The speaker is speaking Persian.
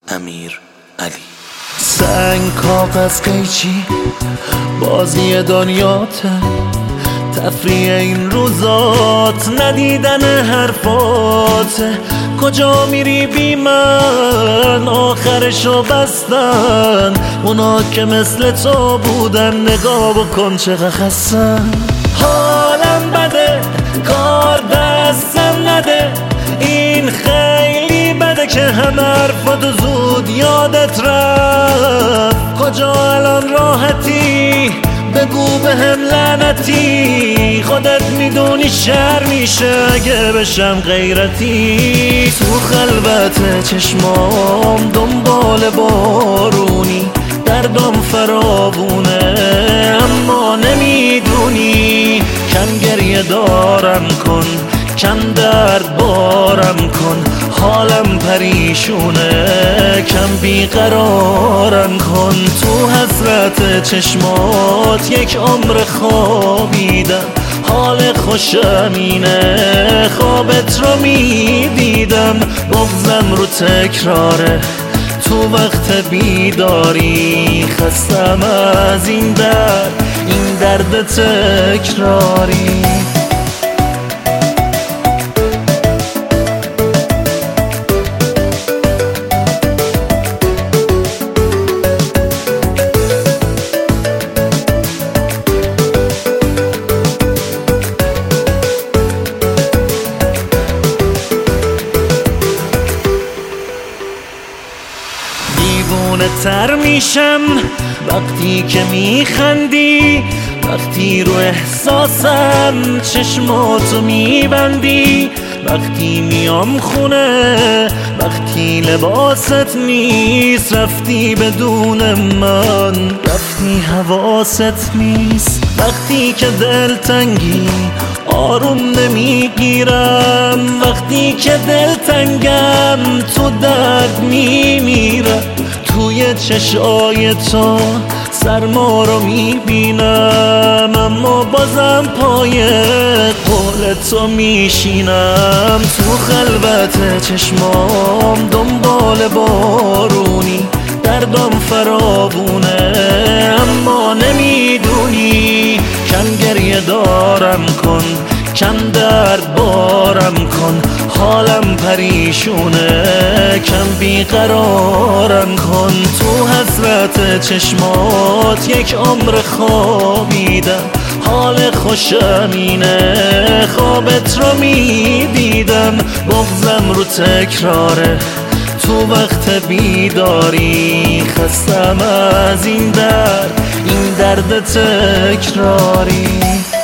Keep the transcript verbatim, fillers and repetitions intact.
امیر علی. سنگ کاغذ قیچی بازی دنیاته، تفریح این روزات ندیدن حرفاته. کجا میری بی من آخرشو بستن، اونا که مثل تو بودن نگاه بکن چقدر خستن. حالم بده کار دستم نده، این خیلی بده که همه حرفاتو زود یادت رفت. کجا الان راحتی بگو به هم لعنتی، خودت میدونی شر میشه اگه بشم غیرتی. تو خلوت چشمام دنبال بارونی، دردم فراوونه اما نمیدونی. کم گریه دارم کن، کم درد بارم کن، حالم پریشونه کم بیقرارم کن. تو حسرت چشمات یک عمر خوابیدم، حال خوشم اینه خوابت رو میدیدم. بغضم رو تکراره تو وقت بیداری، خستم از این درد این درد تکراری. دیوونه تر میشم وقتی که میخندی، وقتی رو احساسم چشماتو میبندی. وقتی میام خونه وقتی لباست نیست، رفتی بدون من رفتی حواست نیست. وقتی که دلتنگی آروم نمیگیرم، وقتی که دلتنگم تو درد میمیرم. توی چشای تو سرما رو میبینم، اما بازم پای قول تو میشینم. تو خلوت چشمام دنبال بارونی، دردم فراوونه اما نمیدونی. کم گریه دارم کن، کم درد بارم کن، حالم پریشونه کم بیقرارم کن. تو حسرت چشمات یک عمر خوابیدم، حال خوشم اینه خوابت رو میدیدم. بغضم رو تکراره تو وقت بیداری، خستم از این درد این درد تکراری.